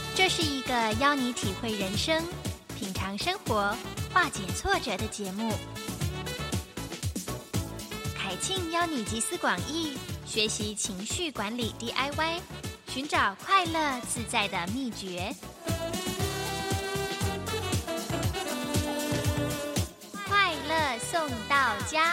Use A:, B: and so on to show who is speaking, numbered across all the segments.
A: 这是一个邀你体会人生、品尝生活、化解挫折的节目。凯庆邀你集思广益，学习情绪管理 DIY， 寻找快乐自在的秘诀。快乐送到家。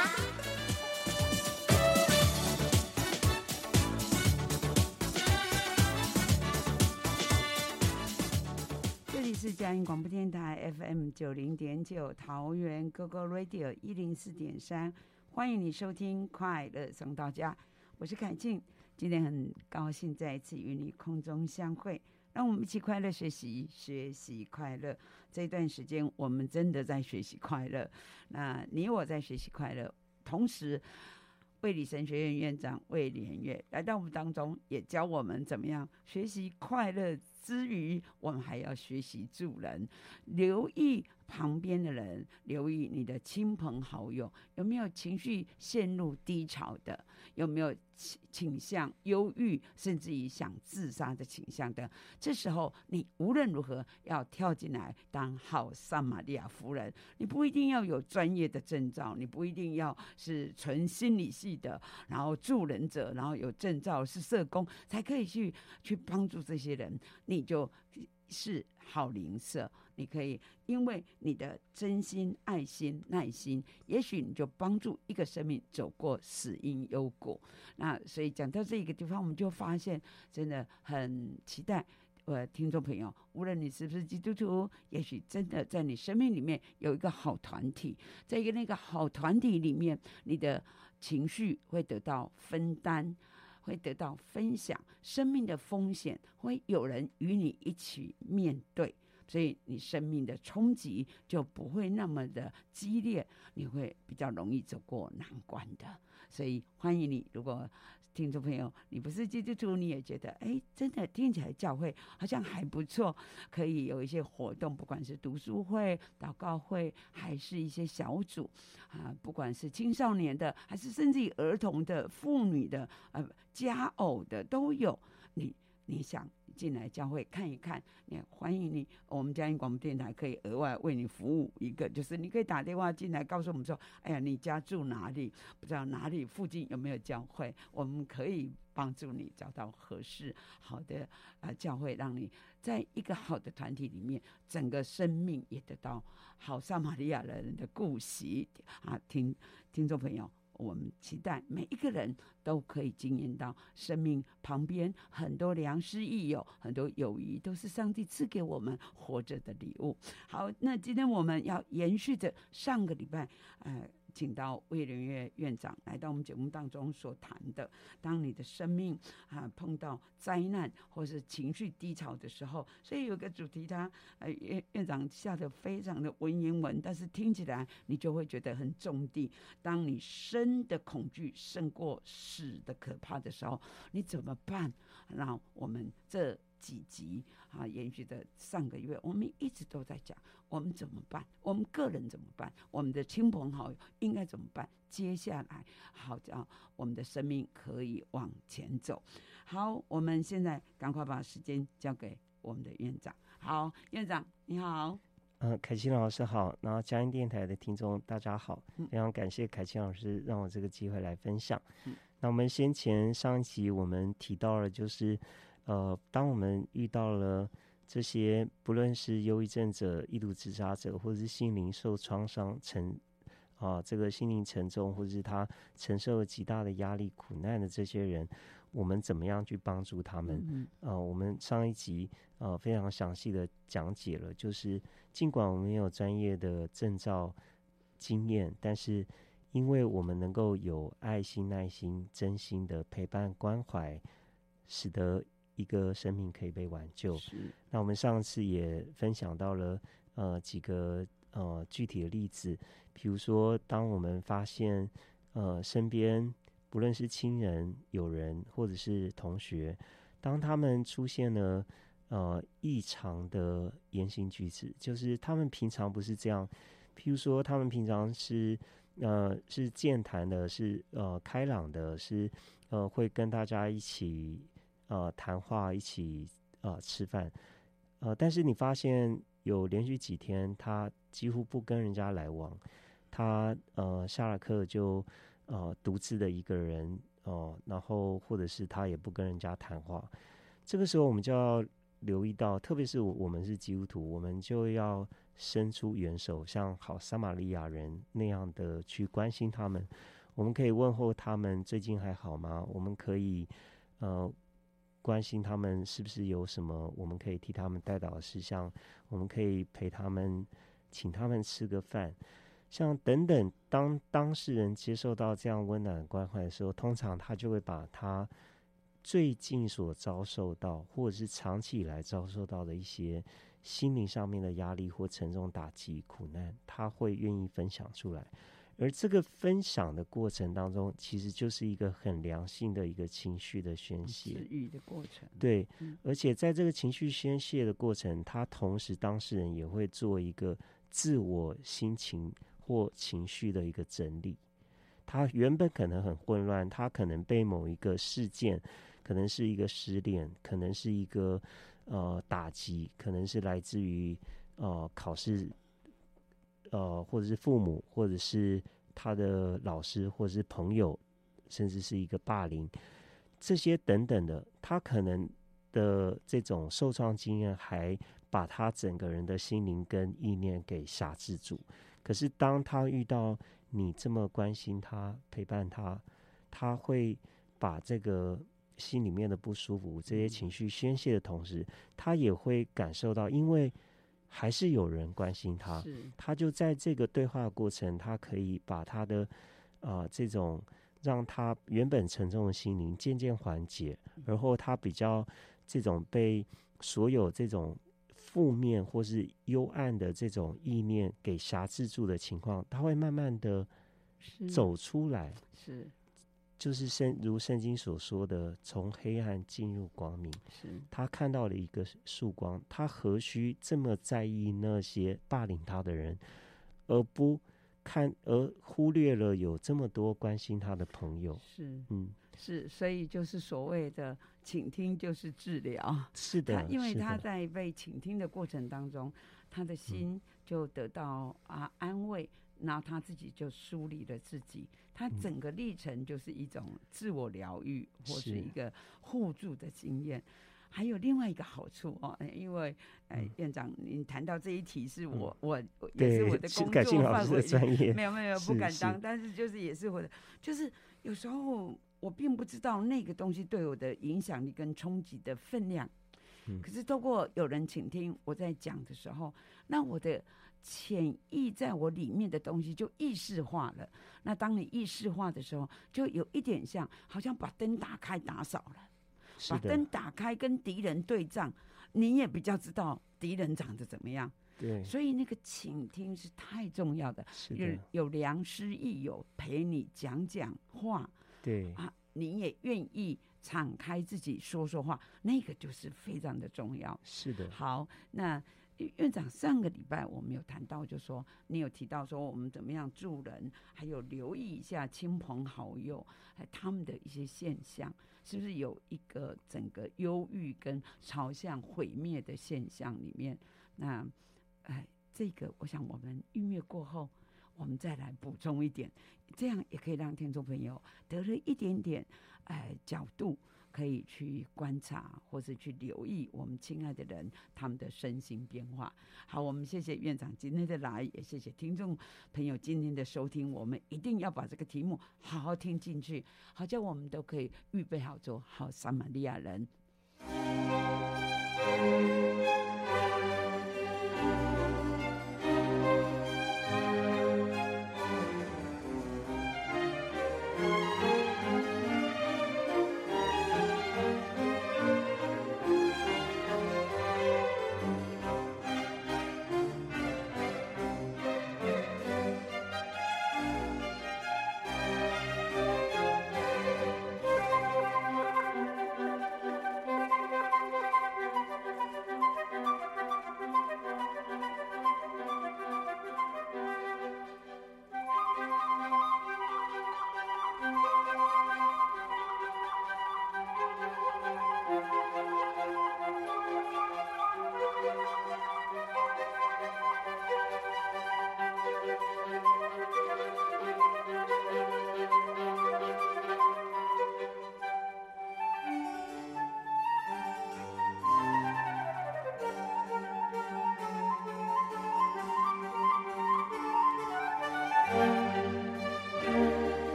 B: 这里是嘉音广播电台 FM 90.9，桃园 GoGo Radio 104.3，欢迎你收听快乐送到家，我是凯静。今天很高兴再一次与你空中相会，让我们一起快乐学习，学习快乐。这一段时间我们真的在学习快乐，那你我在学习快乐，同时卫理神学院院长魏连岳来到我们当中，也教我们怎么样学习快乐之余，我们还要学习助人，留意旁边的人，留意你的亲朋好友有没有情绪陷入低潮的，有没有倾向忧郁，甚至于想自杀的倾向的。这时候你无论如何要跳进来当好撒玛利亚夫人。你不一定要有专业的证照，你不一定要是纯心理系的，然后助人者，然后有证照是社工才可以去帮助这些人。你就是好邻舍，你可以因为你的真心、爱心、耐心，也许你就帮助一个生命走过死因幽谷。那所以讲到这个地方，我们就发现真的很期待听众朋友，无论你是不是基督徒，也许真的在你生命里面有一个好团体，在那个好团体里面，你的情绪会得到分担，会得到分享，生命的风险会有人与你一起面对，所以你生命的冲击就不会那么的激烈，你会比较容易走过难关的。所以欢迎你，如果听众朋友你不是基督徒，你也觉得真的听起来教会好像还不错，可以有一些活动，不管是读书会、祷告会，还是一些小组不管是青少年的，还是甚至于儿童的、妇女的、家偶的都有。你想进来教会看一看，也欢迎你。我们嘉音广播电台可以额外为你服务一个，就是你可以打电话进来告诉我们说，哎呀，你家住哪里？不知道哪里附近有没有教会？我们可以帮助你找到合适好的教会，让你在一个好的团体里面，整个生命也得到好撒玛利亚人的顾惜听众朋友，我们期待每一个人都可以经验到生命旁边很多良师益友，很多友谊都是上帝赐给我们活着的礼物。好，那今天我们要延续着上个礼拜请到魏连岳院长来到我们节目当中所谈的，当你的生命碰到灾难或是情绪低潮的时候，所以有个主题他院长下的非常的文言文，但是听起来你就会觉得很中地。当你生的恐惧胜过死的可怕的时候，你怎么办？那我们这几集延续的上个月，我们一直都在讲我们怎么办，我们个人怎么办，我们的亲朋好友应该怎么办，接下来好叫我们的生命可以往前走。好，我们现在赶快把时间交给我们的院长。好，院长你好。
C: 凯清老师好，然后嘉音电台的听众大家好，非常感谢凯清老师让我这个机会来分享。那我们上一集我们提到了，就是当我们遇到了这些不论是忧郁症者、意图自杀者，或者是心灵受创伤这个心灵沉重，或者是他承受了极大的压力、苦难的这些人，我们怎么样去帮助他们？我们上一集非常详细的讲解了，就是尽管我们没有专业的证照经验，但是因为我们能够有爱心、耐心、真心的陪伴关怀，使得一个生命可以被挽救。那我们上次也分享到了几个具体的例子，比如说当我们发现身边不论是亲人、友人或者是同学，当他们出现了异常的言行举止，就是他们平常不是这样，譬如说他们平常是健谈的，是开朗的，是会跟大家一起谈话，一起吃饭， 但是你发现有连续几天他几乎不跟人家来往，他下了课就独自的一个人然后或者是他也不跟人家谈话，这个时候我们就要留意到，特别是我们是基督徒，我们就要伸出援手，像好撒玛利亚人那样的去关心他们。我们可以问候他们最近还好吗？我们可以关心他们是不是有什么我们可以替他们代祷的事项，我们可以陪他们，请他们吃个饭，像等等。当当事人接受到这样温暖的关怀的时候，通常他就会把他最近所遭受到或者是长期以来遭受到的一些心灵上面的压力或沉重打击苦难，他会愿意分享出来。而这个分享的过程当中，其实就是一个很良性的一个情绪的宣泄，
B: 治愈的过程。
C: 对，而且在这个情绪宣泄的过程，他同时当事人也会做一个自我心情或情绪的一个整理。他原本可能很混乱，他可能被某一个事件，可能是一个失恋，可能是一个打击，可能是来自于考试，或者是父母，或者是他的老师，或者是朋友，甚至是一个霸凌，这些等等的，他可能的这种受创经验，还把他整个人的心灵跟意念给辖制住。可是当他遇到你这么关心他、陪伴他，他会把这个心里面的不舒服、这些情绪宣泄的同时，他也会感受到，因为还是有人关心他，他就在这个对话的过程，他可以把他的这种让他原本沉重的心灵渐渐缓解，然后他比较这种被所有这种负面或是幽暗的这种意念给辖制住的情况，他会慢慢的走出来，
B: 是
C: 就是如圣经所说的，从黑暗进入光明。
B: 是，
C: 他看到了一个曙光，他何须这么在意那些霸凌他的人，而忽略了有这么多关心他的朋友？
B: 是，所以就是所谓的倾听就是治疗。
C: 是的，
B: 因为他在被倾听的过程当中，他的心就得到安慰，然后他自己就梳理了自己，他整个历程就是一种自我疗愈，或是一个互助的经验。还有另外一个好处因为院长您谈到这一题是我也是我的工作范围，
C: 专业
B: 没有不敢当，但是就是也是我的，就是有时候我并不知道那个东西对我的影响力跟冲击的分量，可是透过有人倾听我在讲的时候，那我的潜意在我里面的东西就意识化了。那当你意识化的时候，就有一点像好像把灯打开打扫了，把灯打开跟敌人对仗，你也比较知道敌人长得怎么样。
C: 对，
B: 所以那个倾听是太重要的。有良师益友陪你讲讲话，
C: 对
B: 你也愿意敞开自己说说话，那个就是非常的重要。
C: 是的。
B: 好，那院长上个礼拜我们有谈到，就说你有提到说我们怎么样助人，还有留意一下亲朋好友他们的一些现象，是不是有一个整个忧郁跟朝向毁灭的现象里面。那这个我想我们音乐过后我们再来补充一点，这样也可以让听众朋友得了一点点角度，可以去观察或是去留意我们亲爱的人他们的身心变化。好，我们谢谢院长今天的来，也谢谢听众朋友今天的收听。我们一定要把这个题目好好听进去，好叫我们都可以预备好做好撒玛利亚人。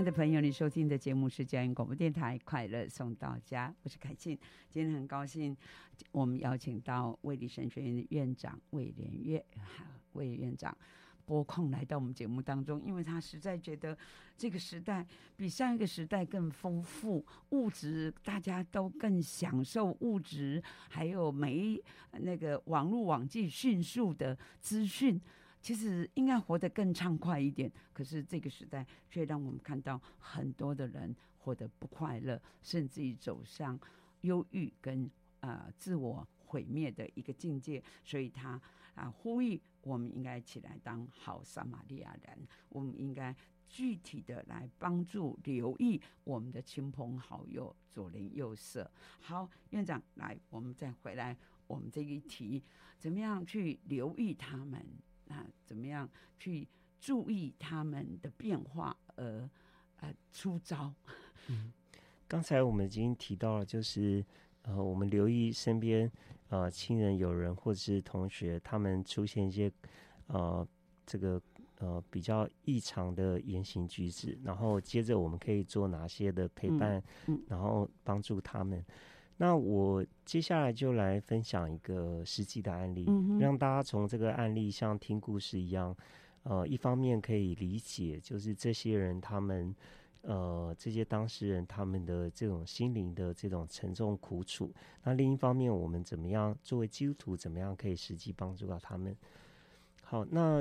B: 的朋友，你收听的节目是佳音广播电台快乐送到家，我是凯庆。今天很高兴我们邀请到卫理神学院的院长魏连岳魏院长拨空来到我们节目当中，因为他实在觉得这个时代比上一个时代更丰富，物质大家都更享受物质，还有那个网络网际迅速的资讯，其实应该活得更畅快一点。可是这个时代却让我们看到很多的人活得不快乐，甚至于走向忧郁跟自我毁灭的一个境界。所以他呼吁我们应该起来当好撒玛利亚人，我们应该具体的来帮助留意我们的亲朋好友，左邻右舍。好，院长，来，我们再回来我们这一题，怎么样去留意他们，怎么样去注意他们的变化而出招。
C: 刚才我们已经提到了，就是我们留意身边亲人、友人或者是同学，他们出现一些这个比较异常的言行举止，然后接着我们可以做哪些的陪伴，然后帮助他们。那我接下来就来分享一个实际的案例，让大家从这个案例像听故事一样，一方面可以理解，就是这些人他们这些当事人他们的这种心灵的这种沉重苦楚。那另一方面，我们怎么样作为基督徒，怎么样可以实际帮助到他们？好，那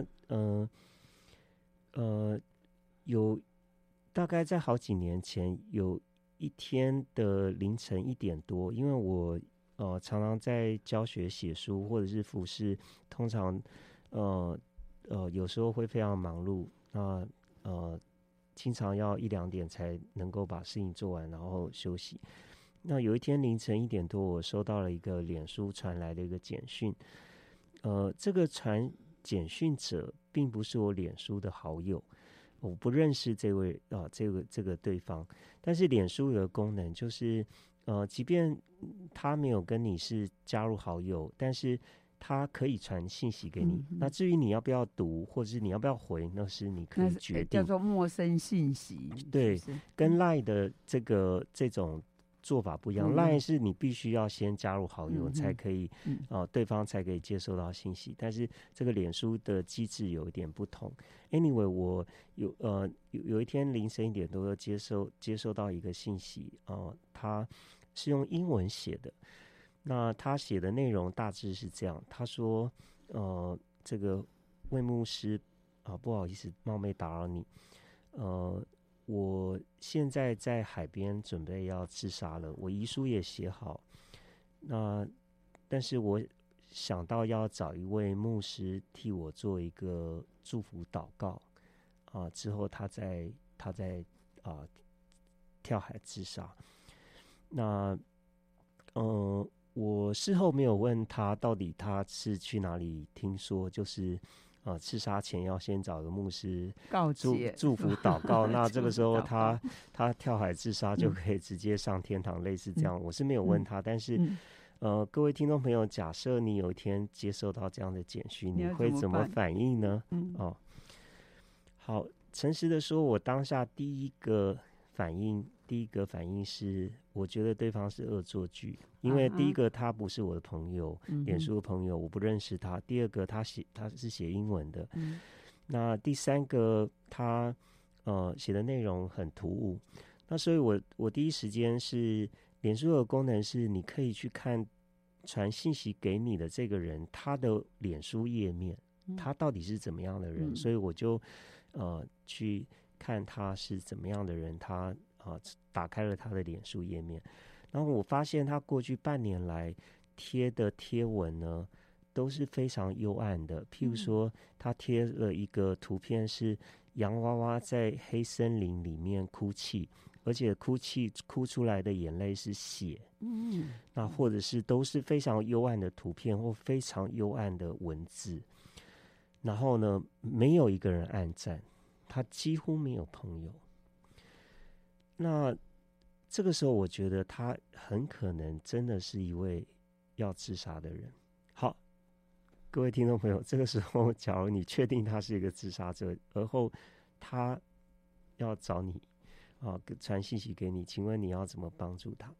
C: 有大概在好几年前，有一天的凌晨1点多，因为我常常在教学、写书或者是服事，通常有时候会非常忙碌，那经常要1、2点才能够把事情做完，然后休息。那有一天凌晨1点多，我收到了一个脸书传来的一个简讯，这个传简讯者并不是我脸书的好友，我不认识这位这个对方，但是脸书有个功能，就是即便他没有跟你是加入好友，但是他可以传信息给你。那至于你要不要读，或者是你要不要回，那是你可以决定。
B: 叫做陌生信息，
C: 对，
B: 是
C: 跟 LINE 的这种做法不一样。LINE 是你必须要先加入好友才可以，对方才可以接收到信息。但是这个脸书的机制有一点不同。Anyway， 我有一天凌晨1点多接收到一个信息，他是用英文写的。那他写的内容大致是这样，他说，这个魏牧师不好意思，冒昧打扰你，我现在在海边准备要自杀了，我遗书也写好，但是我想到要找一位牧师替我做一个祝福祷告，之后他再跳海自杀。那我事后没有问他到底他是去哪里听说，就是自杀前要先找个牧师祝福祷告，那这个时候他跳海自杀就可以直接上天堂，类似这样。我是没有问他，但是各位听众朋友，假设你有一天接收到这样的简讯，你会怎么反应呢？好，诚实的说，我当下第一个反应是，我觉得对方是恶作剧，因为第一个他不是我的朋友，脸书的朋友，我不认识他；第二个他是写英文的，那第三个他写的内容很突兀，那所以我第一时间是，脸书的功能是你可以去看传信息给你的这个人他的脸书页面，他到底是怎么样的人，所以我就去看他是怎么样的人，他打开了他的脸书页面，然后我发现他过去半年来贴的贴文呢都是非常幽暗的，譬如说他贴了一个图片是洋娃娃在黑森林里面哭泣，而且哭出来的眼泪是血，那或者是都是非常幽暗的图片或非常幽暗的文字，然后呢没有一个人按赞，他几乎没有朋友。那这个时候我觉得他很可能真的是一位要自杀的人。好，各位听众朋友，这个时候假如你确定他是一个自杀者，而后他要找你传信息给你，请问你要怎么帮助他？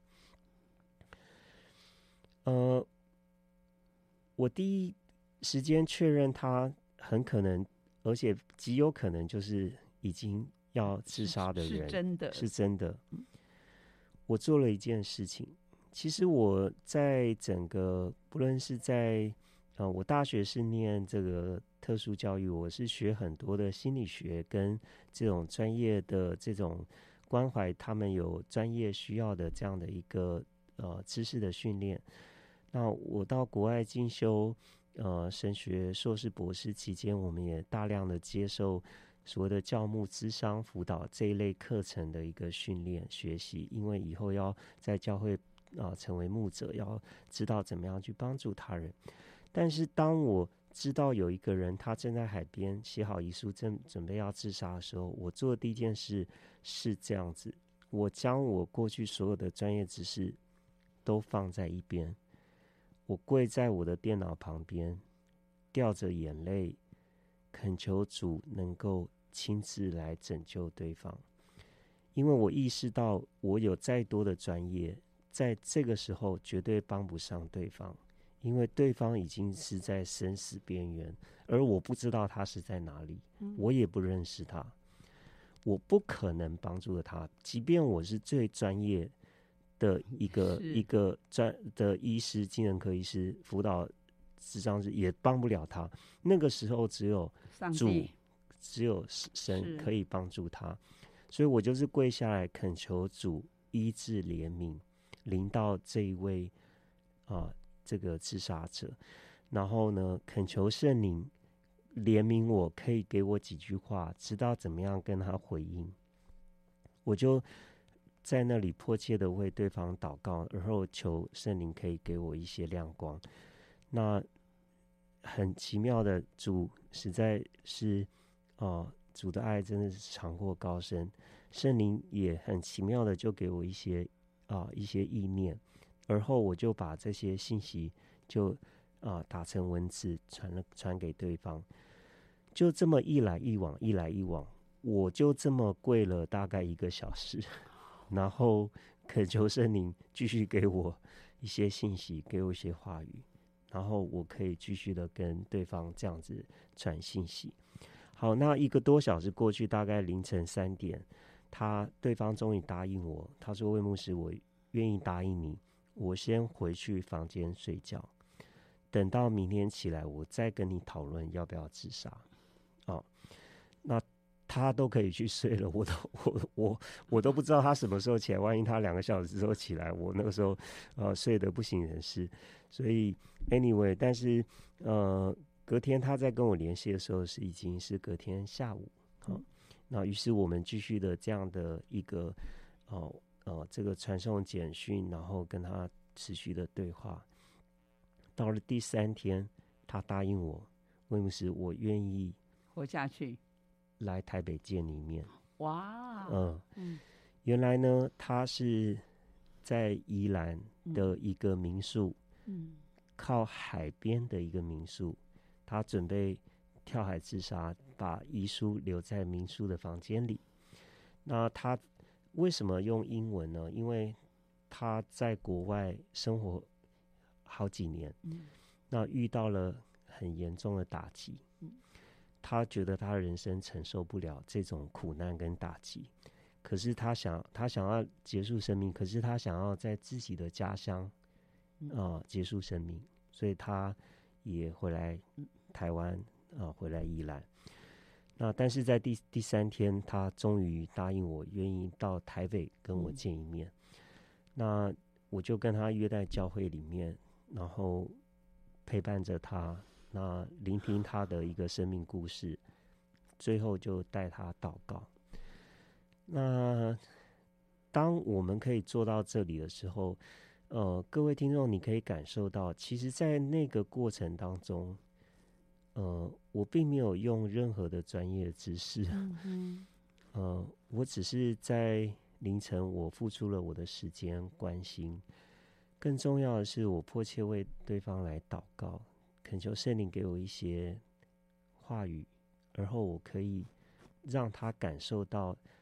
C: 我第一时间确认他很可能，而且极有可能就是已经要自杀的人，是真的。我做了一件事情，其实我在整个不论是在我大学是念这个特殊教育，我是学很多的心理学跟这种专业的这种关怀他们有专业需要的这样的一个知识的训练。那我到国外进修神学硕士博士期间，我们也大量的接受所谓的教牧咨商辅导这一类课程的一个训练学习，因为以后要在教会成为牧者，要知道怎么样去帮助他人。但是当我知道有一个人他正在海边写好遗书，正准备要自杀的时候，我做的第一件事是这样子：我将我过去所有的专业知识都放在一边，我跪在我的电脑旁边，掉着眼泪，恳求主能够亲自来拯救对方。因为我意识到，我有再多的专业，在这个时候绝对帮不上对方，因为对方已经是在生死边缘，而我不知道他是在哪里，我也不认识他，我不可能帮助他，即便我是最专业的一个的医师、精神科医师、辅导咨商师，也帮不了他。那个时候只有主，只有神可以帮助他，所以我就是跪下来恳求主医治怜悯，临到这一位这个自杀者，然后呢，恳求圣灵怜悯我，可以给我几句话，知道怎么样跟他回应。我就在那里迫切的为对方祷告，然后求圣灵可以给我一些亮光。那很奇妙的，主实在是主的爱真的是长阔高深，圣灵也很奇妙的就给我一些意念，而后我就把这些信息就打成文字传给对方，就这么一来一往，我就这么跪了大概1个小时，然后恳求圣灵继续给我一些信息，给我一些话语，然后我可以继续的跟对方这样子传信息。好，那1个多小时过去，大概凌晨3点，对方终于答应我，他说：“魏牧师，我愿意答应你，我先回去房间睡觉，等到明天起来，我再跟你讨论要不要自杀。”那他都可以去睡了，我都不知道他什么时候起来，万一他2个小时之后起来，我那个时候睡得不省人事。所以 anyway， 但是隔天他在跟我联系的时候已经是隔天下午。那于是我们继续的这样的一个这个传送简讯，然后跟他持续的对话。到了第3天，他答应我，魏牧师，我愿意
B: 活下去，
C: 来台北见你一面。
B: 哇，
C: 原来呢，他是在宜兰的一个民宿，靠海边的一个民宿，他准备跳海自杀，把遗书留在民宿的房间里。那他为什么用英文呢？因为他在国外生活好几年，那遇到了很严重的打击，他觉得他人生承受不了这种苦难跟打击，可是他想要结束生命，可是他想要在自己的家乡结束生命，所以他也回来台湾回来宜兰。那但是在第3天，他终于答应我，愿意到台北跟我见一面。那我就跟他约在教会里面，然后陪伴着他，那聆听他的一个生命故事，最后就带他祷告。那当我们可以做到这里的时候，各位听众，你可以感受到，其实在那个过程当中，我并没有用任何的专业知识，我只是在凌晨，我付出了我的时间关心，更重要的是，我迫切为对方来祷告，恳求圣灵给我一些话语，而后我可以让他感受到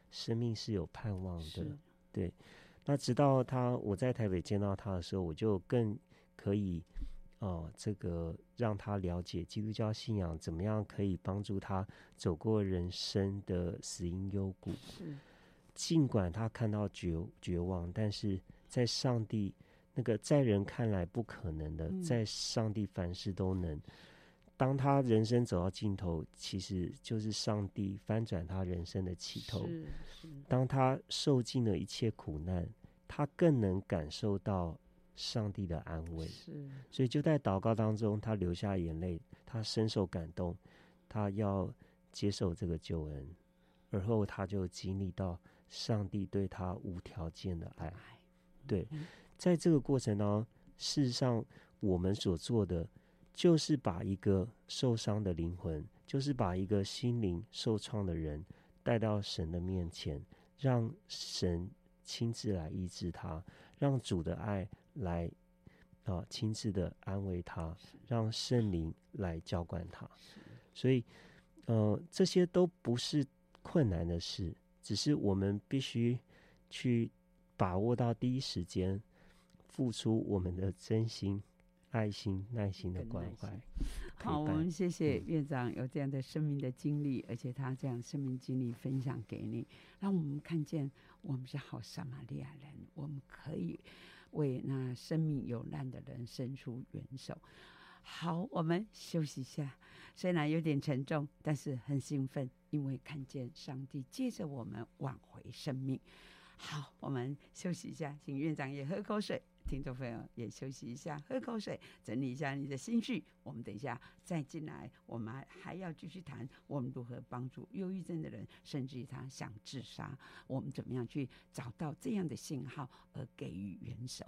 C: 生命是有盼望的。
B: 是
C: 对，那直到我在台北见到他的时候，我就更可以这个让他了解基督教信仰怎么样可以帮助他走过人生的死荫幽谷。
B: 是，
C: 尽管他看到绝望，但是在上帝那个在人看来不可能的，在上帝凡事都能。当他人生走到尽头，其实就是上帝翻转他人生的起头。
B: 是
C: 当他受尽了一切苦难，他更能感受到上帝的安慰。
B: 是，
C: 所以就在祷告当中，他流下眼泪，他深受感动，他要接受这个救恩，而后他就经历到上帝对他无条件的爱。对，在这个过程中，事实上我们所做的就是把一个受伤的灵魂，就是把一个心灵受创的人带到神的面前，让神亲自来医治他，让主的爱来亲自的安慰他，让圣灵来浇灌他。所以这些都不是困难的事，只是我们必须去把握到第一时间，付出我们的真心、爱心、耐心的关怀。
B: 好，我们谢谢院长有这样的生命的经历，而且他这样生命经历分享给你，让我们看见我们是好撒玛利亚人，我们可以为那生命有难的人伸出援手。好，我们休息一下，虽然有点沉重，但是很兴奋，因为看见上帝借着我们挽回生命。好，我们休息一下，请院长也喝口水，听众朋友也休息一下，喝口水，整理一下你的心绪。我们等一下再进来，我们还要继续谈我们如何帮助忧郁症的人，甚至于他想自杀，我们怎么样去找到这样的信号而给予援手。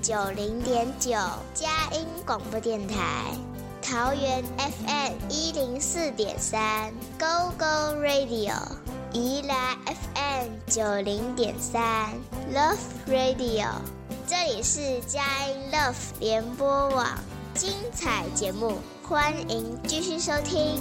D: 90.9佳音广播电台，桃园 FM104.3 Go Go Radio， 宜兰 FM90.3 Love Radio， 这里是佳音 Love 联播网，精彩节目，欢迎继续收听。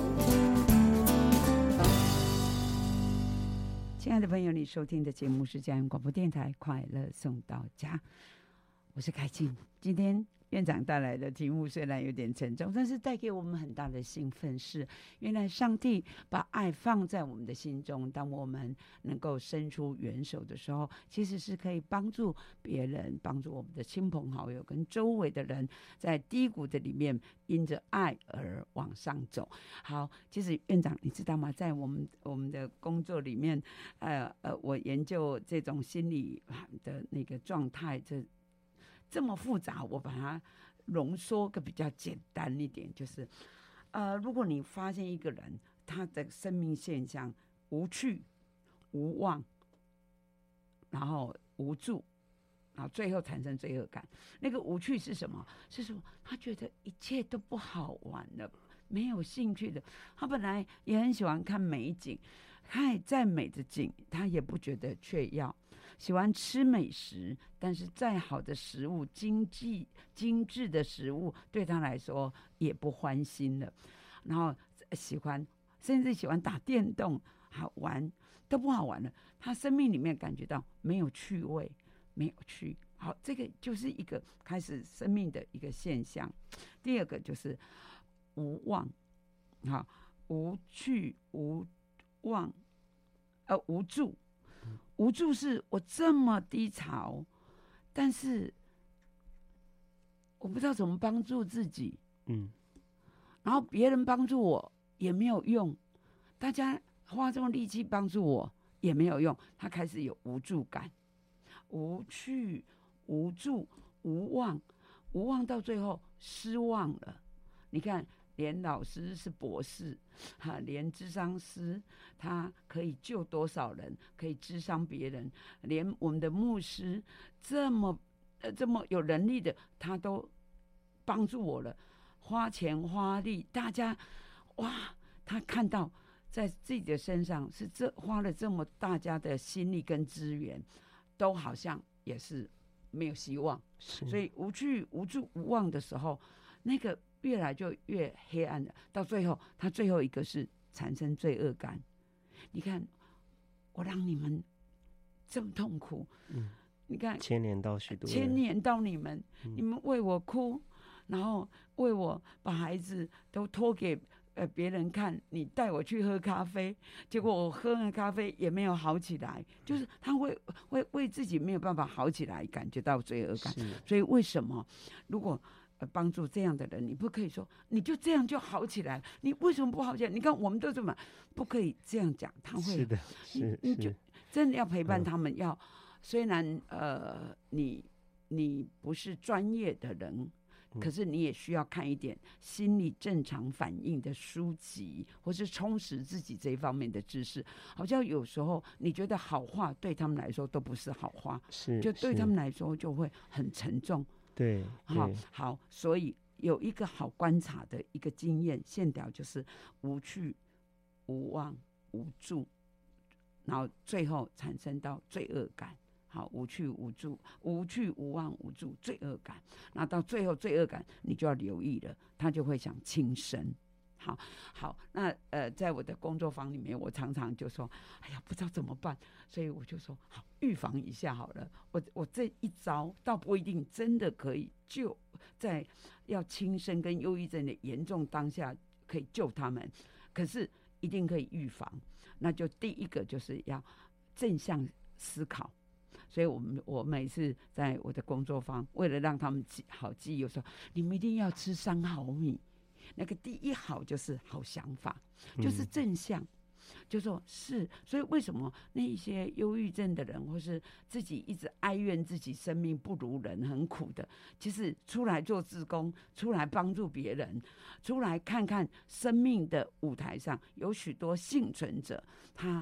B: 亲爱的朋友，你收听的节目是佳音广播电台快乐送到家，我是凯静。今天院长带来的题目虽然有点沉重，但是带给我们很大的兴奋，是原来上帝把爱放在我们的心中，当我们能够伸出援手的时候，其实是可以帮助别人，帮助我们的亲朋好友跟周围的人在低谷的里面因着爱而往上走。好，其实院长你知道吗，在我们的工作里面我研究这种心理的那个状态，这么复杂，我把它浓缩个比较简单一点，就是如果你发现一个人他的生命现象无趣、无望，然后无助，然后最后产生罪恶感，那个无趣是什么？是说他觉得一切都不好玩了，没有兴趣的。他本来也很喜欢看美景，看再美的景他也不觉得却要。喜欢吃美食，但是再好的食物、精致的食物，对他来说也不欢心了。然后甚至喜欢打电动，好玩都不好玩了。他生命里面感觉到没有趣味，没有趣。好，这个就是一个开始生命的一个现象。第二个就是无望，好，无趣、无望，无助。无助是我这么低潮，但是我不知道怎么帮助自己，然后别人帮助我也没有用，大家花这么力气帮助我也没有用，他开始有无助感，无趣、无助、无望，无望到最后失望了。你看，连老师是博士，连諮商师他可以救多少人，可以諮商别人，连我们的牧师这么有能力的，他都帮助我了，花钱花力，大家哇，他看到在自己的身上是花了这么大家的心力跟资源，都好像也是没有希望，所以无趣、无助、无望的时候，那个越来就越黑暗了，到最后他最后一个是产生罪恶感。你看我让你们这么痛苦，你看
C: 牵连到许多人，
B: 牵连到你们，你们为我哭，然后为我把孩子都托给别人看，你带我去喝咖啡，结果我喝了咖啡也没有好起来，就是他会为自己没有办法好起来感觉到罪恶感。所以为什么如果帮助这样的人，你不可以说你就这样就好起来，你为什么不好起来？你看我们都这么，不可以这样讲，他会
C: 是的，
B: 你就真的要陪伴他们，要虽然你不是专业的人，可是你也需要看一点心理正常反应的书籍，或是充实自己这一方面的知识。好像有时候你觉得好话对他们来说都不是好话，就对他们来说就会很沉重。
C: 对，
B: 好，所以有一个好观察的一个经验线条，就是无趣、无望、无助，然后最后产生到罪恶感。好，无趣、无助、无趣、无望、无助，罪恶感。那到最后罪恶感，你就要留意了，他就会想轻生。好，那在我的工作坊里面，我常常就说，哎呀，不知道怎么办，所以我就说，好，预防一下好了。我这一招倒不一定真的可以救，在要轻生跟忧郁症的严重当下可以救他们，可是一定可以预防。那就第一个就是要正向思考。所以我每次在我的工作坊，为了让他们好记忆，我说你们一定要吃3毫米。那个第一好就是好想法，就是正向，就说是。所以为什么那一些忧郁症的人，或是自己一直哀怨自己生命不如人、很苦的，其实出来做志工，出来帮助别人，出来看看生命的舞台上有许多幸存者，他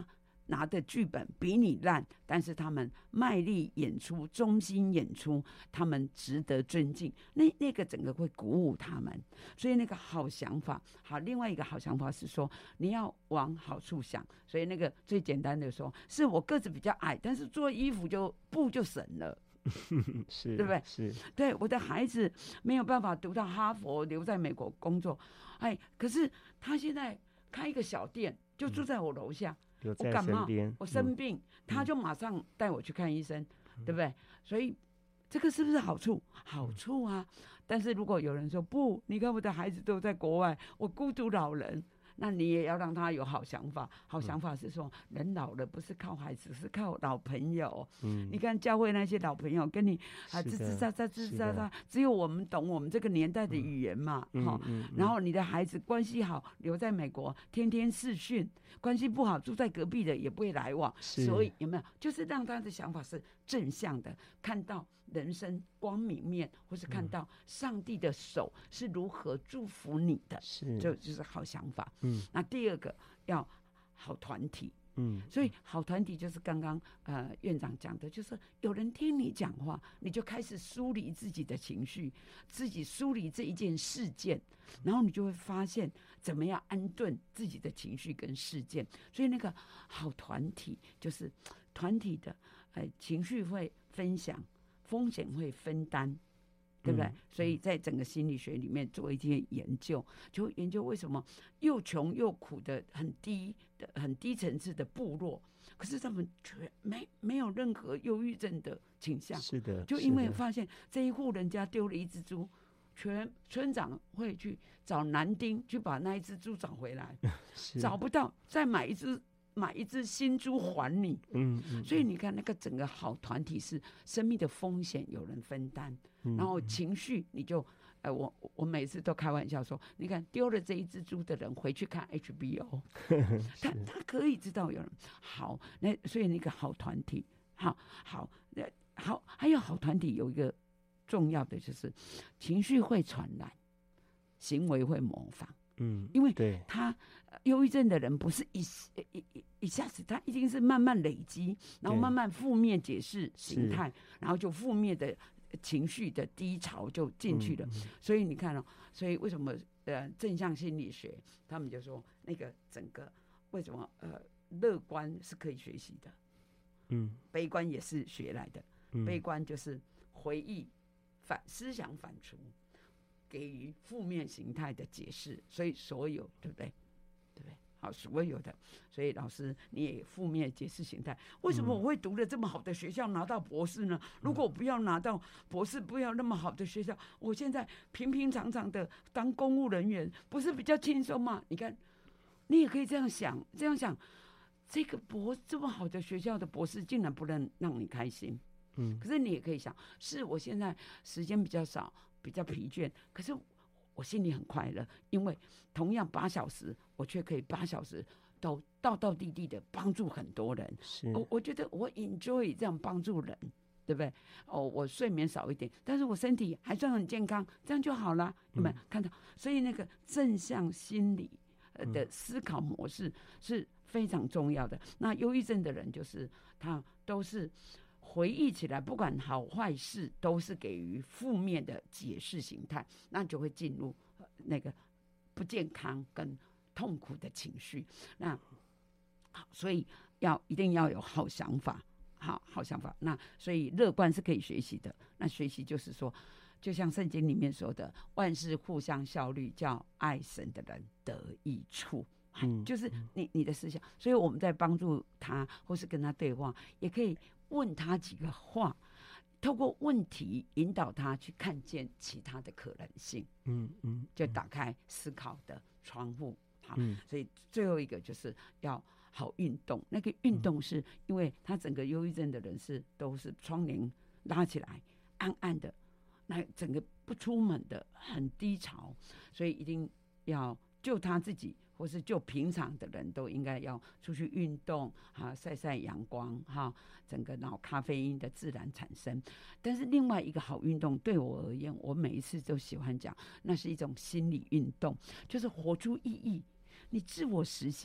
B: 拿的剧本比你烂，但是他们卖力演出，忠心演出，他们值得尊敬。那个整个会鼓舞他们，所以那个好想法。好，另外一个好想法是说，你要往好处想。所以那个最简单的说，是我个子比较矮，但是做衣服布就省了。
C: 是，
B: 对不对？
C: 是，
B: 对，我的孩子没有办法读到哈佛，留在美国工作，可是他现在开一个小店，就住在我楼下。
C: 留在
B: 我感冒
C: 身边，
B: 我生病，他就马上带我去看医生，对不对？所以这个是不是好处？好处啊！但是如果有人说不，你看我的孩子都在国外，我孤独老人。那你也要让他有好想法。好想法是说，人老了不是靠孩子，是靠老朋友。你看教会那些老朋友跟你吱吱喳喳吱吱喳喳，只有我们懂我们这个年代的语言嘛。然后你的孩子关系好，留在美国，天天视讯；关系不好，住在隔壁的也不会来往。所以有没有，就是让他的想法是正向的，看到人生光明面，或是看到上帝的手是如何祝福你的，就是好想法。那第二个要好团体。所以好团体就是刚刚院长讲的，就是有人听你讲话，你就开始梳理自己的情绪，自己梳理这一件事件，然后你就会发现怎么样安顿自己的情绪跟事件。所以那个好团体就是团体的情绪会分享，风险会分担，对不对？所以在整个心理学里面做一些研究，就研究为什么又穷又苦的很低层次的部落，可是他们全没有任何忧郁症的倾向。
C: 是的，
B: 就因为发现这一户人家丢了一只猪，全村长会去找男丁去把那一只猪找回来，找不到再买一只新猪还你。所以你看那个整个好团体是生命的风险有人分担，然后情绪你就我每次都开玩笑说，你看丢了这一只猪的人回去看 HBO， 他可以知道有人好，那所以那个好团体好，还有好团体有一个重要的就是情绪会传染，行为会模仿。因为他忧郁症的人不是一下子，他一定是慢慢累积，然后慢慢负面解释形态，然后就负面的情绪的低潮就进去了。所以你看所以为什么正向心理学他们就说那个整个为什么乐观是可以学习的，悲观也是学来的。悲观就是回忆思想反刍，给予负面形态的解释，所以所有对不对？好，所有的，所以老师你也负面解释形态。为什么我会读了这么好的学校拿到博士呢？如果我不要拿到博士，不要那么好的学校，我现在平平常常的当公务人员，不是比较轻松吗？你看，你也可以这样想，这个这么好的学校的博士竟然不能让你开心。可是你也可以想，是我现在时间比较少，比较疲倦，可是我心里很快乐，因为同样8小时，我却可以8小时都道道地地的帮助很多人。我觉得我 enjoy 这样帮助人，对不对？我睡眠少一点，但是我身体还算很健康，这样就好了。有没有看到？所以那个正向心理的思考模式是非常重要的。那忧郁症的人就是他都是回忆起来，不管好坏事，都是给予负面的解释形态，那就会进入那个不健康跟痛苦的情绪。那好，所以一定要有好想法，好想法。那所以乐观是可以学习的。那学习就是说，就像圣经里面说的，万事互相效力，叫爱神的人得益处。就是你的思想。所以我们在帮助他或是跟他对话，也可以问他几个话，透过问题引导他去看见其他的可能性。就打开思考的窗户。好，所以最后一个就是要好运动。那个运动是因为他整个忧郁症的人都是窗帘拉起来，暗暗的，那整个不出门的，很低潮，所以一定要就他自己。或是就平常的人都应该要出去运动，晒晒阳光，整个脑咖啡因的自然产生。但是另外一个好运动对我而言，我每一次都喜欢讲，那是一种心理运动，就是活出意义。你自我实现，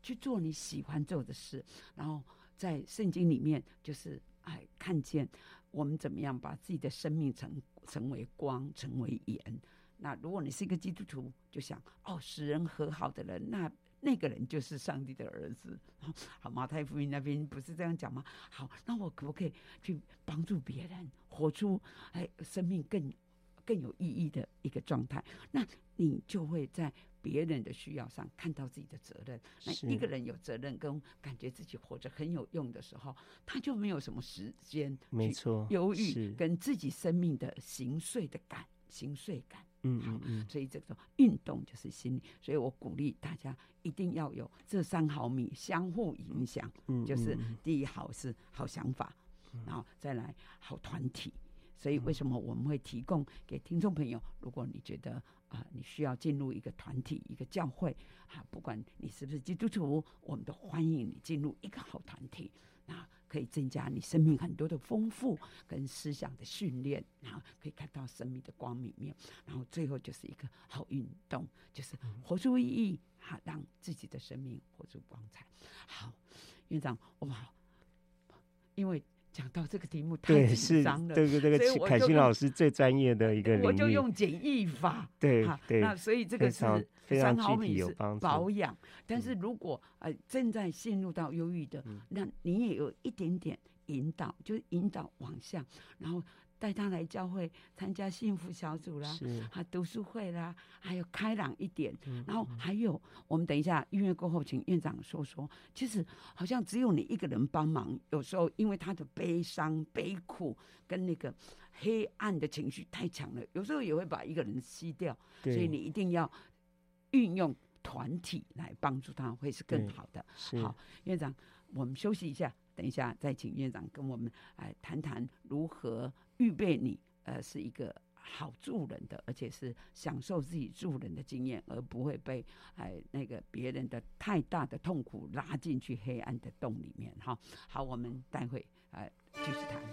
B: 去做你喜欢做的事。然后在圣经里面就是看见我们怎么样把自己的生命成为光，成为盐。那如果你是一个基督徒，就想使人和好的人，那个人就是上帝的儿子。好，马太福音那边不是这样讲吗？好，那我可不可以去帮助别人，活出生命更有意义的一个状态？那你就会在别人的需要上看到自己的责任。那一个人有责任跟感觉自己活着很有用的时候，他就没有什么时间
C: 没错
B: 忧郁跟自己生命的形碎感。所以这个运动就是心理，所以我鼓励大家一定要有这3毫米相互影响。就是第一好是好想法，然后再来好团体。所以为什么我们会提供给听众朋友，如果你觉得你需要进入一个团体一个教会不管你是不是基督徒，我们都欢迎你进入一个好团体，那可以增加你生命很多的丰富跟思想的训练，然后可以看到生命的光明面，然后最后就是一个好运动，就是活出意义，让自己的生命活出光彩。好，院长，因为讲到这个题目太紧张了，
C: 对，这个凯欣老师最专业的一个领域，
B: 我就用简易法。
C: 对，
B: 那所以这个是
C: 3
B: 毫米是保养，但是如果正在陷入到忧郁的，那你也有一点点引导，就是引导往下，然后带他来教会参加幸福小组啦，读书会啦，还有开朗一点。然后还有我们等一下音乐过后请院长说，其实好像只有你一个人帮忙，有时候因为他的悲伤悲苦跟那个黑暗的情绪太强了，有时候也会把一个人吸掉，所以你一定要运用团体来帮助他，会是更好的。好，院长，我们休息一下，等一下再请院长跟我们谈谈如何预备你是一个好助人的，而且是享受自己助人的经验，而不会被那个别人的太大的痛苦拉进去黑暗的洞里面。好，我们待会继续谈。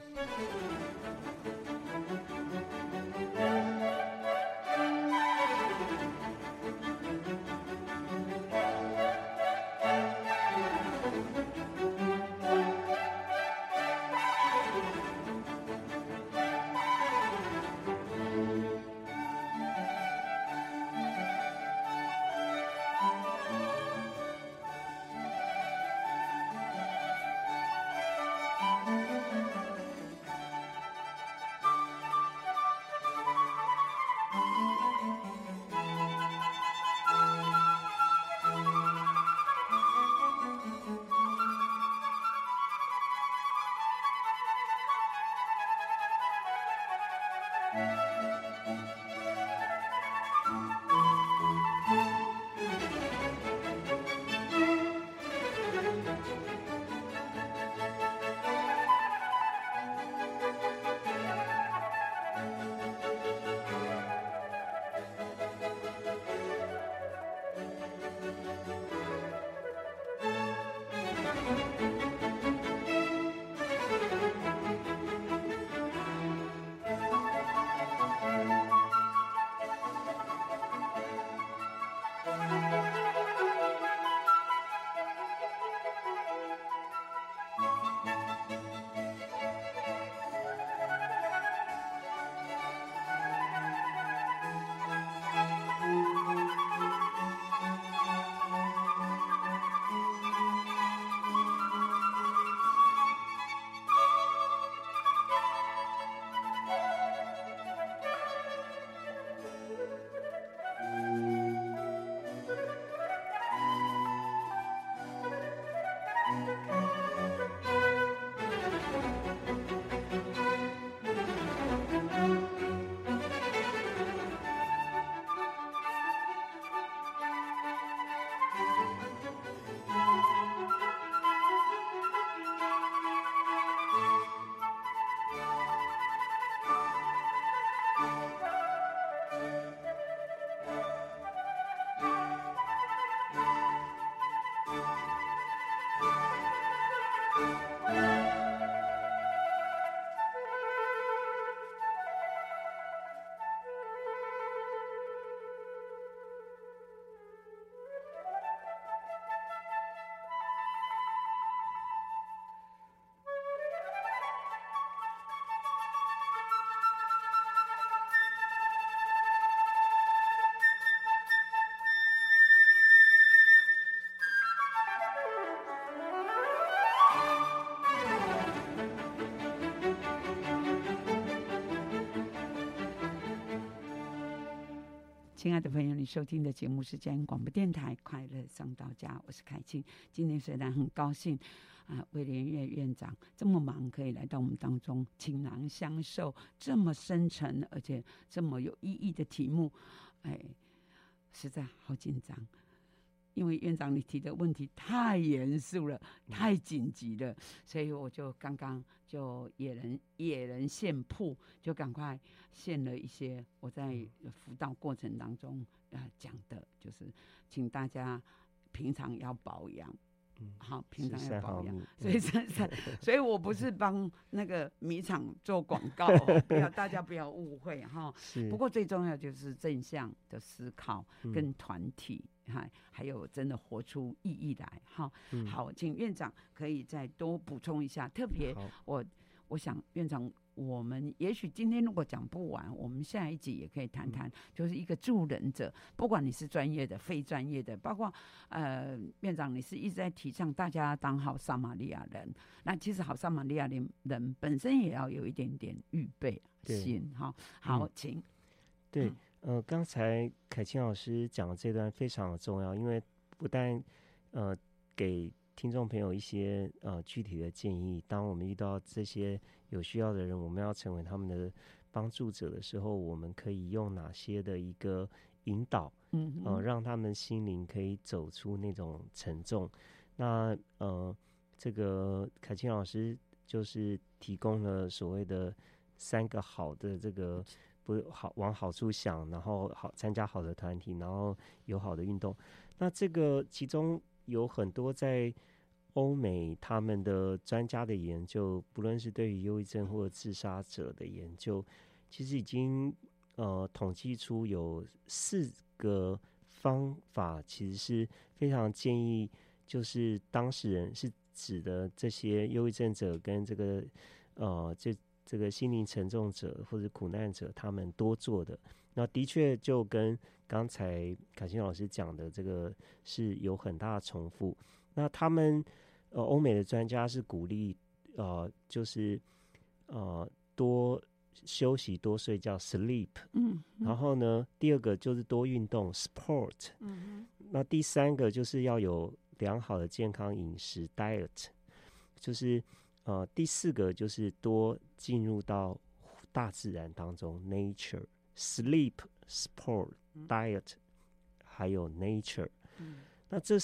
B: 亲爱的朋友，你收听的节目是嘉义广播电台快乐送到家，我是凯庆。今天虽然很高兴魏连岳院长这么忙可以来到我们当中，倾囊相授这么深沉而且这么有意义的题目，实在好紧张。因为院长你提的问题太严肃了，太紧急了，所以我就刚刚就野人献铺，就赶快献了一些我在辅导过程当中讲的，就是请大家平常要保养。好，平常要保养，所以我不是帮那个米厂做广告大家不要误会哈。不过最重要就是正向的思考跟团体，还有真的活出意义来哈。好，请院长可以再多补充一下，特别我想院长，我们也许今天如果讲不完，我们下一集也可以谈谈，就是一个助人者，不管你是专业的、非专业的，包括院长你是一直在提倡大家当好撒玛利亚人，那其实好撒玛利亚人本身也要有一点点预备心哈。好，请。
C: 对，刚才凯青老师讲的这段非常的重要，因为不但给听众朋友一些具体的建议，当我们遇到这些有需要的人，我们要成为他们的帮助者的时候，我们可以用哪些的一个引导，让他们心灵可以走出那种沉重。那这个凯青老师就是提供了所谓的3个好的这个往好处想，然后参加好的团体，然后有好的运动。那这个其中有很多在欧美他们的专家的研究，不论是对于忧郁症或者自杀者的研究，其实已经统计出有4个方法，其实是非常建议，就是当事人是指的这些忧郁症者跟这个这个心灵沉重者或者苦难者他们多做的。那的确就跟刚才凯青老师讲的这个是有很大的重复。那他们欧美的专家是鼓励就是多休息多睡觉 sleep， 然后呢第2个就是多运动 sport， 那第3个就是要有良好的健康饮食 diet， 就是第4个就是多进入到大自然当中 nature sleep sport diet 还有 nature。那这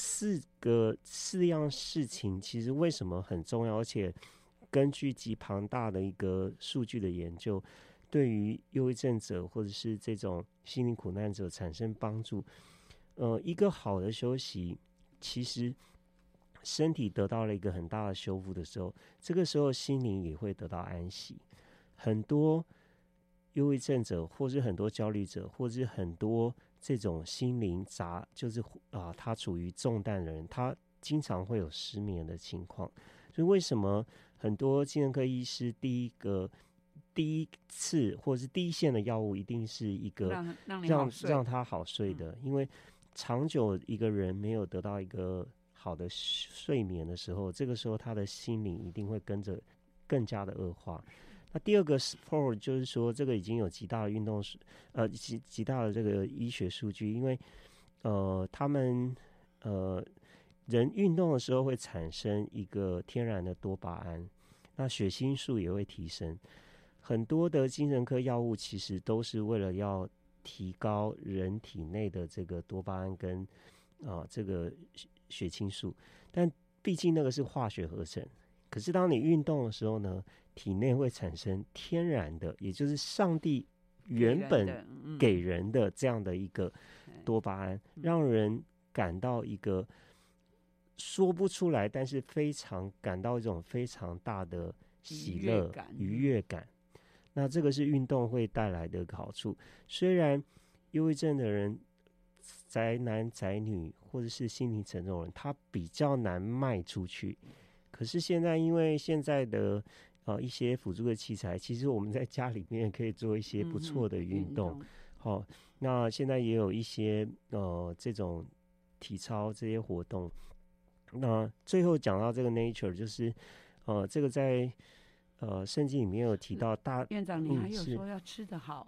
C: 4样事情其实为什么很重要，而且根据极庞大的一个数据的研究，对于忧郁症者或者是这种心灵苦难者产生帮助。一个好的休息，其实身体得到了一个很大的修复的时候，这个时候心灵也会得到安息。很多忧郁症者或是很多焦虑者或是很多这种心灵就是他处于重担的人，他经常会有失眠的情况。所以为什么很多精神科医师第一次或是第一线的药物一定是一个让他好睡的，因为长久一个人没有得到一个好的睡眠的时候，这个时候他的心灵一定会跟着更加的恶化。那第2个 sport 就是说，这个已经有极大的运动极大的这个医学数据，因为他们人运动的时候会产生一个天然的多巴胺，那血清素也会提升。很多的精神科药物其实都是为了要提高人体内的这个多巴胺跟这个血清素，但毕竟那个是化学合成。可是当你运动的时候呢，体内会产生天然的，也就是上帝原本给人的这样的一个多巴胺，让人感到一个说不出来，但是感到一种非常大的喜乐愉悦感。那这个是运动会带来的好处。虽然忧郁症的人，宅男宅女或者是心灵沉重的人，他比较难迈出去，可是现在因为现在的一些辅助的器材，其实我们在家里面可以做一些不错的运动。那现在也有一些这种体操这些活动。那最后讲到这个 nature， 就是这个在圣经里面有提到院
B: 长你还有说要吃得好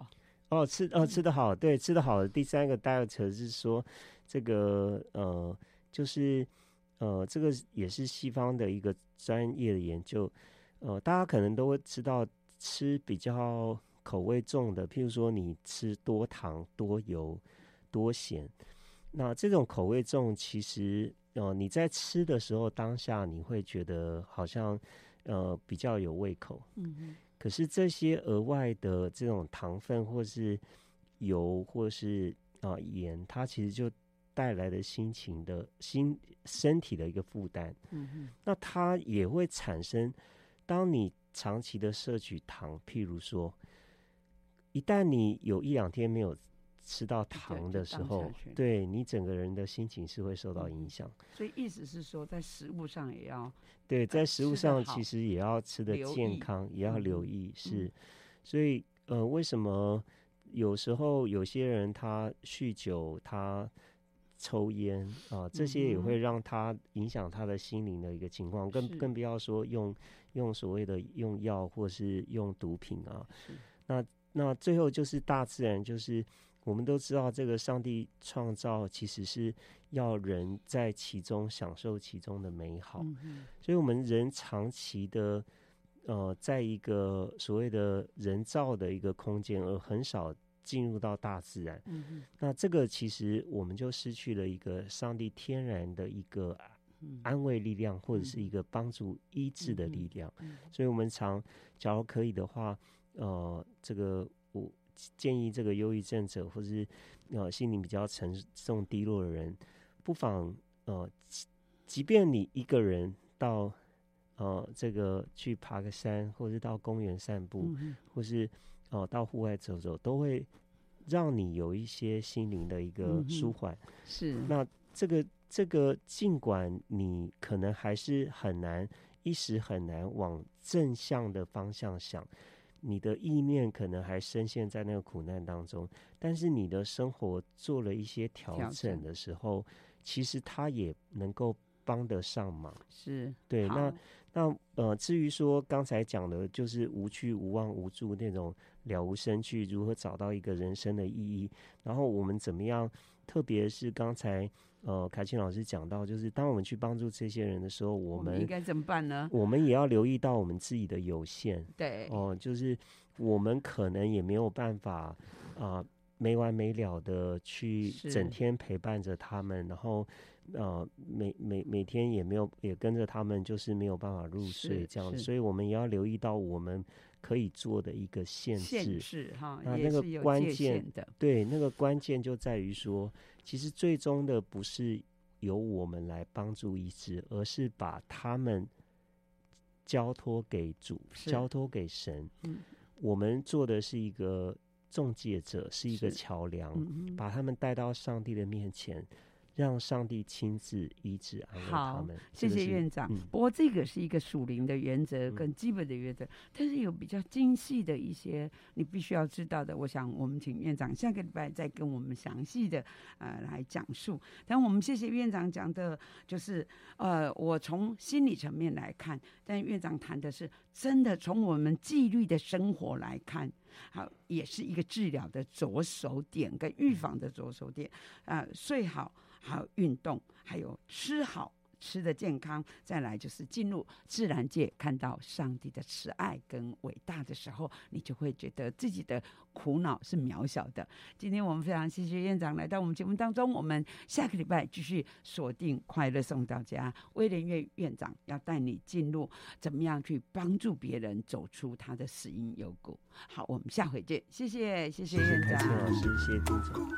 C: 吃得好，对，吃得好的第三个 diet 是说这个就是这个也是西方的一个专业的研究，大家可能都会知道吃比较口味重的，譬如说你吃多糖、多油、多咸，那这种口味重，其实你在吃的时候当下你会觉得好像比较有胃口，可是这些额外的这种糖分或是油或是盐，它其实就带来的身体的一个负担，那它也会产生，当你长期的摄取糖，譬如说，一旦你有1-2天没有吃到糖的时候，对你整个人的心情是会受到影响。
B: 所以意思是说，在食物上也要
C: 对，在食物上其实也要吃得健康，也要留意是。所以为什么有时候有些人他酗酒，他抽烟这些也会让他影响他的心灵的一个情况，更不要说用所谓的用药或是用毒品啊。那最后就是大自然，就是我们都知道这个上帝创造其实是要人在其中享受其中的美好，所以我们人长期的在一个所谓的人造的一个空间，而很少进入到大自然，那这个其实我们就失去了一个上帝天然的一个安慰力量，或者是一个帮助医治的力量，所以我们假如可以的话，这个我建议这个忧郁症者或是心灵比较沉重低落的人，不妨即便你一个人到这个去爬个山，或是到公园散步，或是到户外走走，都会让你有一些心灵的一个舒缓。
B: 是，
C: 那这个尽管你可能还是一时很难往正向的方向想，你的意念可能还深陷在那个苦难当中，但是你的生活做了一些调整的时候，其实它也能够帮得上忙。
B: 是，
C: 对。那至于说刚才讲的就是无趣无望无助那种了无生趣，如何找到一个人生的意义，然后我们怎么样，特别是刚才凯庆老师讲到，就是当我们去帮助这些人的时候，我们
B: 应该怎么办呢？
C: 我们也要留意到我们自己的有限。
B: 对，
C: 就是我们可能也没有办法没完没了的去整天陪伴着他们，然后每天也跟着他们，就是没有办法入睡这样子，所以我们也要留意到我们可以做的一个限制
B: 哈，
C: 那个关键的，对，那个关键就在于说，其实最终的不是由我们来帮助医治，而是把他们交托给主，交托给神。我们做的是一个中介者，是一个桥梁，把他们带到上帝的面前，让上帝亲自医治安慰他们。
B: 谢谢院长。不过这个是一个属灵的原则跟基本的原则，但是有比较精细的一些你必须要知道的，我想我们请院长下个礼拜再跟我们详细的来讲述。但我们谢谢院长讲的就是我从心理层面来看，但院长谈的是真的从我们纪律的生活来看，好，也是一个治疗的着手点跟预防的着手点。睡好，还有运动，还有吃好，吃的健康，再来就是进入自然界，看到上帝的慈爱跟伟大的时候，你就会觉得自己的苦恼是渺小的。今天我们非常谢谢院长来到我们节目当中，我们下个礼拜继续锁定快乐送到家，威廉岳院长要带你进入怎么样去帮助别人走出他的死因幽谷。好，我们下回见，谢谢院长，
C: 谢谢凯庆老师，谢谢听众。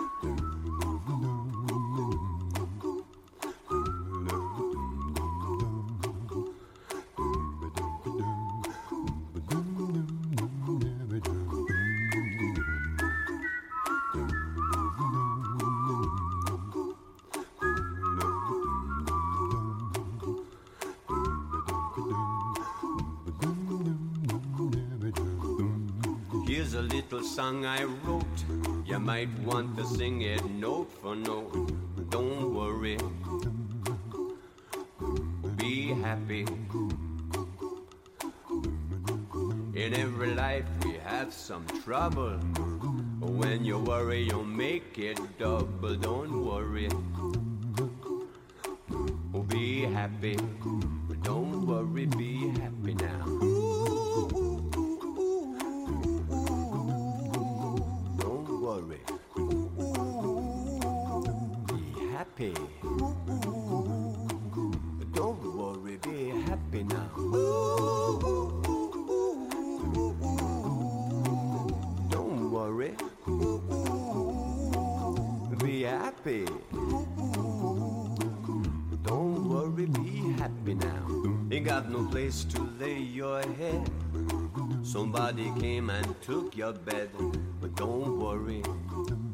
E: Here's a little song I wrote. You might want to sing it note for note. Don't worry, be happy. In every life we have some trouble, When you worry, you'll make it double. Don't worry. Be happy. Don't worry, be happy now. Don't worry. Be happy. Don't worry, be happy now. Don't worry. Be happy. Don't worry, be happy now. You got no place to lay your head. Somebody came and took your bed. But don't worry,